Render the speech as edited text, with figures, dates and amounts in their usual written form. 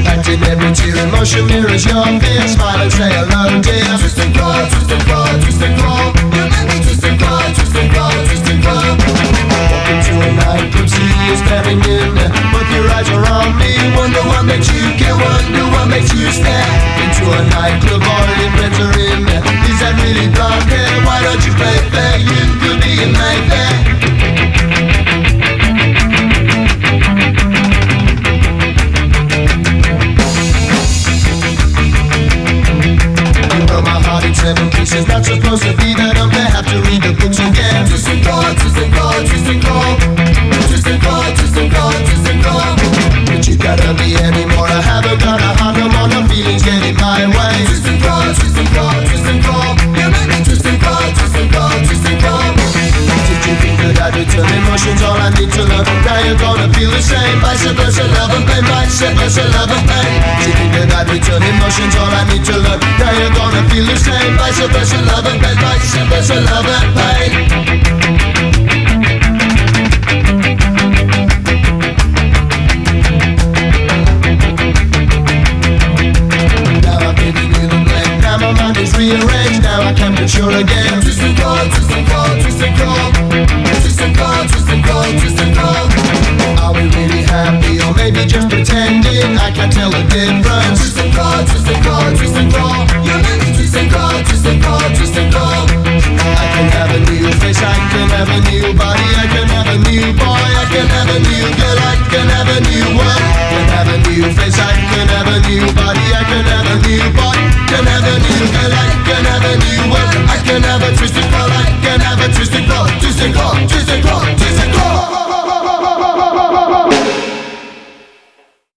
Acting every tear emotion mirrors your fear. Smile and say hello, dear. Twist and claw, twist and claw, twist and claw. You make me twist and claw, twist and claw, twist and claw. Walk into a nightclub, see you standing in there. Both your eyes are on me. Wonder what makes you get, wonder what makes you stare into a nightclub, all your friends are in there. Is that really blonde hair? Why don't you play fair? You could be in Mayfair. Seven pieces, not supposed to be that I'm gonna have to read the books again. Twist and claw, twist and claw, twist and claw. Twist and claw, twist and claw, twist and claw. But you gotta be anymore. I haven't got a heart, no more, no feelings get in my way. Twist and claw, twist and claw, twist and claw. You make me twist and claw, twist and claw, twist and claw. Did you think that I'd return emotions? All I need to learn. Now you're gonna feel the same. Vice versa, love and pain. Vice versa, love and pain. Did you think that I'd return emotions? All I need to learn. Now you're gonna feel the same. Vice versa, love and pain. Vice versa, love and pain.